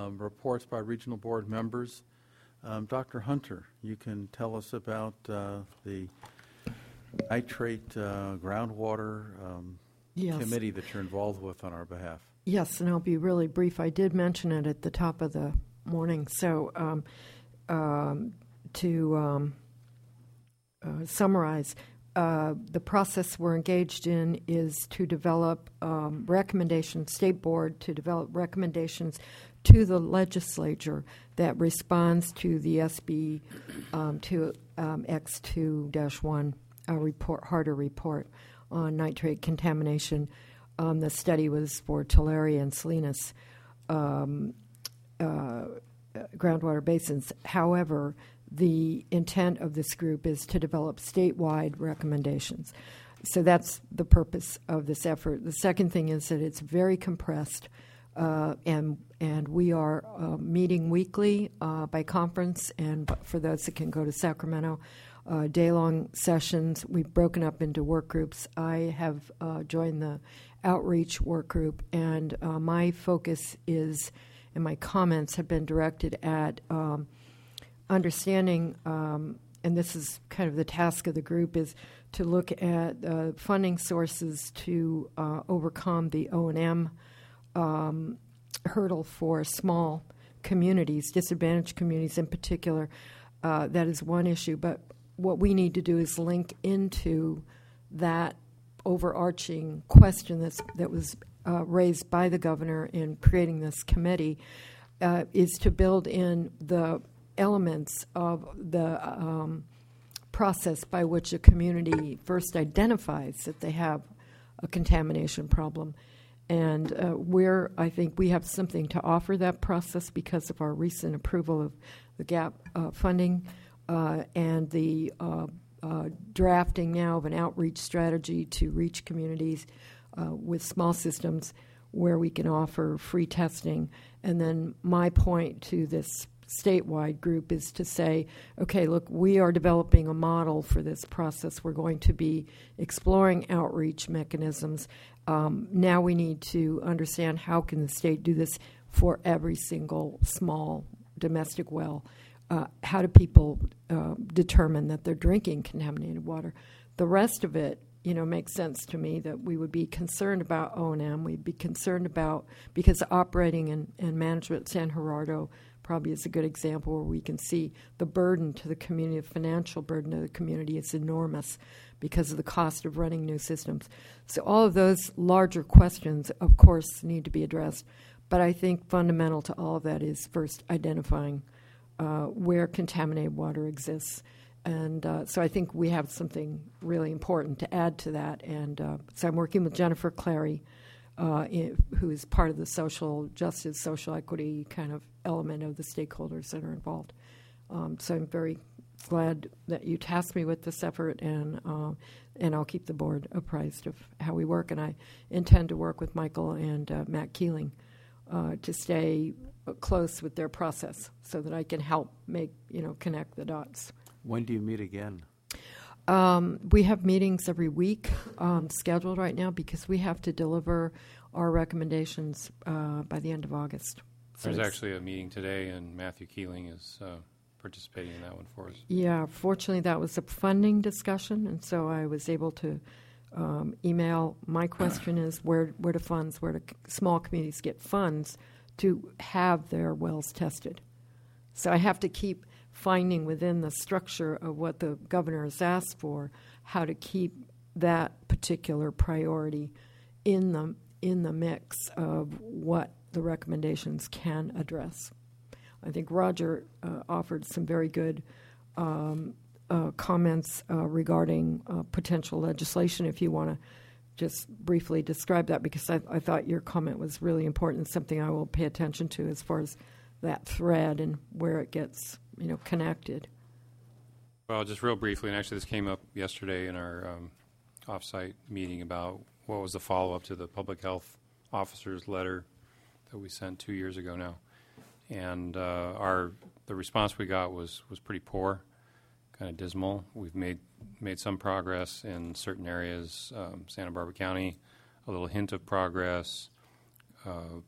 reports by regional board members. Dr. Hunter, you can tell us about the nitrate groundwater committee that you're involved with on our behalf. Yes, and I'll be really brief. I did mention it at the top of the morning. So to summarize, the process we're engaged in is to develop recommendations, State Board to develop recommendations to the legislature that responds to the SB X2-1 report, Harder report on nitrate contamination. The study was for Tulare and Salinas groundwater basins. However, the intent of this group is to develop statewide recommendations. So that's the purpose of this effort. The second thing is that it's very compressed, and we are meeting weekly by conference, and for those that can go to Sacramento, day-long sessions. We've broken up into work groups. I have joined the outreach work group, and my focus is, and my comments have been directed at understanding, and this is kind of the task of the group, is to look at funding sources to overcome the O&M hurdle for small communities, disadvantaged communities in particular. That is one issue, but what we need to do is link into that overarching question that was raised by the governor in creating this committee, is to build in the elements of the process by which a community first identifies that they have a contamination problem. And I think we have something to offer that process because of our recent approval of the GAP funding and the drafting now of an outreach strategy to reach communities with small systems where we can offer free testing. And then my point to this statewide group is to say, okay, look, we are developing a model for this process. We're going to be exploring outreach mechanisms. Now we need to understand how can the state do this for every single small domestic well. How do people determine that they're drinking contaminated water? The rest of it, makes sense to me that we would be concerned about O&M. We'd be concerned about, because operating and management, San Gerardo probably is a good example where we can see the burden to the community, the financial burden to the community is enormous because of the cost of running new systems. So all of those larger questions, of course, need to be addressed. But I think fundamental to all of that is first identifying where contaminated water exists. And so I think we have something really important to add to that. And so I'm working with Jennifer Clary, who is part of the social justice, social equity kind of element of the stakeholders that are involved. So I'm very glad that you tasked me with this effort, and I'll keep the board apprised of how we work. And I intend to work with Michael and Matt Keeling to stay close with their process so that I can help connect the dots. When do you meet again? We have meetings every week scheduled right now because we have to deliver our recommendations by the end of August. So there's actually a meeting today, and Matthew Keeling is participating in that one for us. Yeah, fortunately that was a funding discussion, and so I was able to email. My question is where do small communities get funds to have their wells tested? So I have to keep finding within the structure of what the governor has asked for how to keep that particular priority in the mix of what the recommendations can address. I think Roger offered some very good comments regarding potential legislation, if you want to just briefly describe that, because I thought your comment was really important, something I will pay attention to as far as that thread and where it gets connected. Well, just real briefly, and actually this came up yesterday in our off-site meeting about what was the follow-up to the public health officer's letter that we sent 2 years ago now. And the response we got was pretty poor, kind of dismal. We've made some progress in certain areas, Santa Barbara County, a little hint of progress.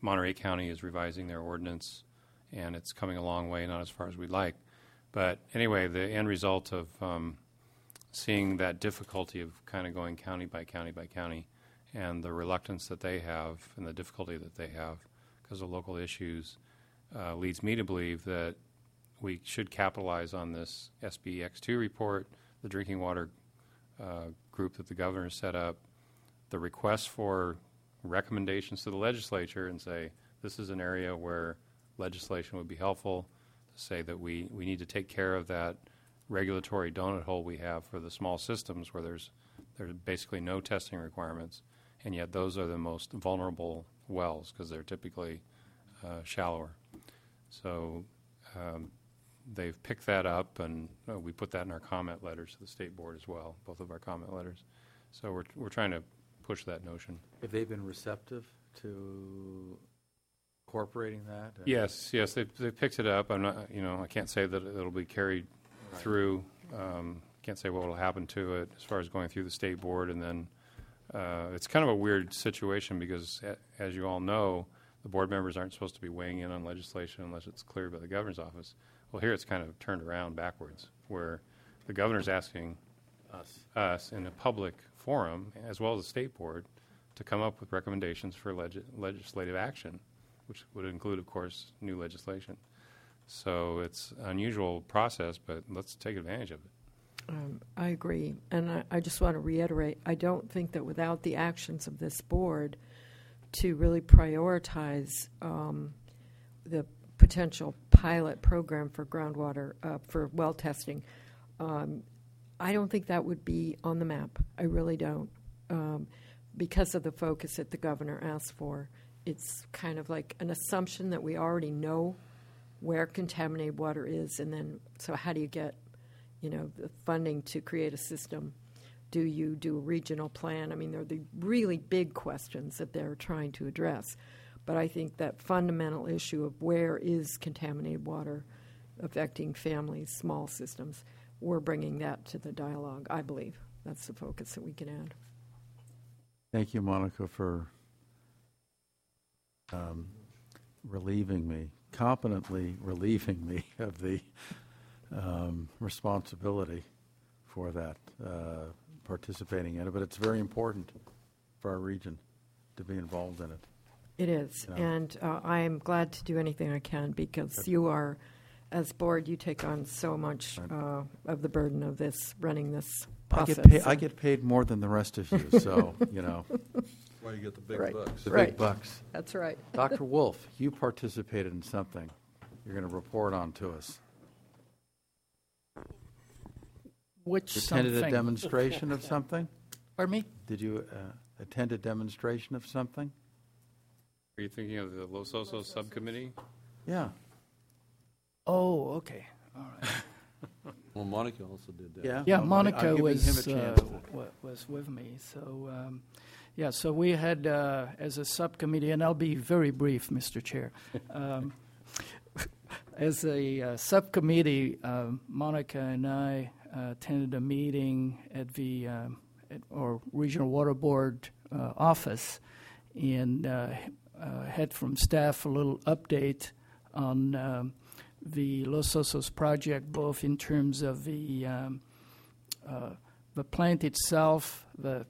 Monterey County is revising their ordinance, and it's coming a long way, not as far as we'd like. But anyway, the end result of seeing that difficulty of kind of going county by county by county, and the reluctance that they have and the difficulty that they have because of local issues leads me to believe that we should capitalize on this SBX2 report, the drinking water group that the governor set up, the request for recommendations to the legislature, and say this is an area where legislation would be helpful, to say that we need to take care of that regulatory donut hole we have for the small systems where there's basically no testing requirements, and yet those are the most vulnerable wells because they're typically shallower. So they've picked that up, and we put that in our comment letters to the state board as well, both of our comment letters. So we're trying to push that notion. Have they been receptive to incorporating that? Yes, they've picked it up. I'm not, I can't say that it'll be carried through. Can't say what will happen to it as far as going through the state board, and then it's kind of a weird situation because, as you all know, the board members aren't supposed to be weighing in on legislation unless it's cleared by the governor's office. Well, here it's kind of turned around backwards, where the governor's asking us in a public forum, as well as the state board, to come up with recommendations for legislative action, which would include, of course, new legislation. So it's an unusual process, but let's take advantage of it. I agree. And I just want to reiterate, I don't think that without the actions of this board to really prioritize the potential pilot program for groundwater, for well testing, I don't think that would be on the map. I really don't. Because of the focus that the governor asked for, it's kind of like an assumption that we already know where contaminated water is, and then so how do you get, the funding to create a system? Do you do a regional plan? I mean, they're the really big questions that they're trying to address. But I think that fundamental issue of where is contaminated water affecting families, small systems, we're bringing that to the dialogue, I believe. That's the focus that we can add. Thank you, Monica, for competently relieving me of the responsibility for that, participating in it. But it's very important for our region to be involved in it. It is, and I am glad to do anything I can because you are, as board, you take on so much of the burden of this, running this process. I get paid more than the rest of you, so, Why you get the big Right. bucks. the Right. big bucks. That's right. Dr. Wolf, you participated in something you're going to report on to us. Which You attended a something? demonstration of something? Pardon me? Did you attend a demonstration of something? Are you thinking of the Los Osos subcommittee? Yeah. Oh, okay. All right. Well, Monica also did that. Yeah, well, Monica I'm giving was him a chance to- was with me. So, so we had as a subcommittee, and I'll be very brief, Mr. Chair. As a subcommittee, Monica and I attended a meeting at the at our Regional Water Board office, and had from staff a little update on the Los Osos project, both in terms of the plant itself,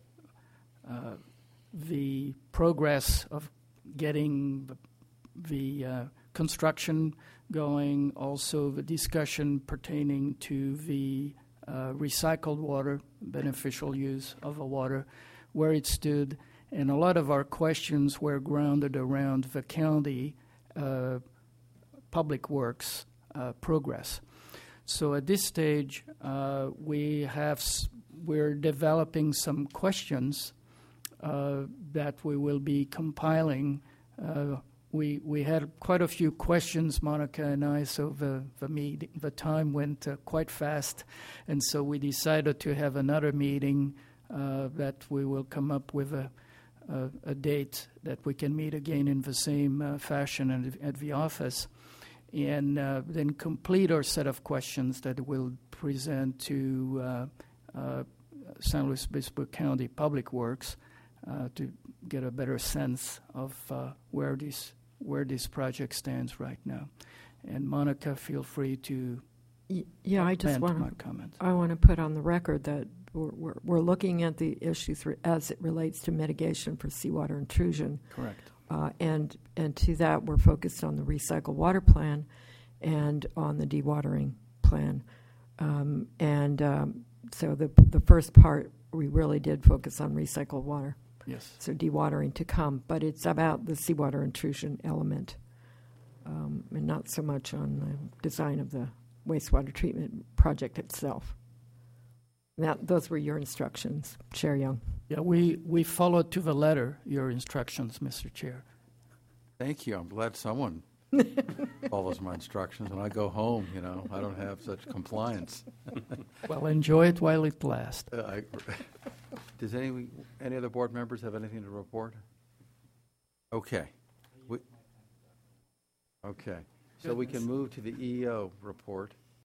the progress of getting the construction going, also the discussion pertaining to the recycled water, beneficial use of the water, where it stood, and a lot of our questions were grounded around the county public works progress. So at this stage, we're developing some questions that we will be compiling. We had quite a few questions, Monica and I, so the time went quite fast, and so we decided to have another meeting that we will come up with a date that we can meet again in the same fashion at the office, and then complete our set of questions that we'll present to San Luis Obispo County Public Works to get a better sense of where these where this project stands right now. And Monica, feel free to Yeah, I just add want my to. comments. I want to put on the record that we're looking at the issues as it relates to mitigation for seawater intrusion. Correct. And to that, we're focused on the recycled water plan and on the dewatering plan. So the first part, we really did focus on recycled water. Yes. So dewatering to come, but it's about the seawater intrusion element, and not so much on the design of the wastewater treatment project itself. Those were your instructions, Chair Young. Yeah, we followed to the letter your instructions, Mr. Chair. Thank you. I'm glad someone follows my instructions. When I go home, I don't have such compliance. Well, enjoy it while it lasts. Does any other board members have anything to report? Okay. Okay. So we can move to the EEO report.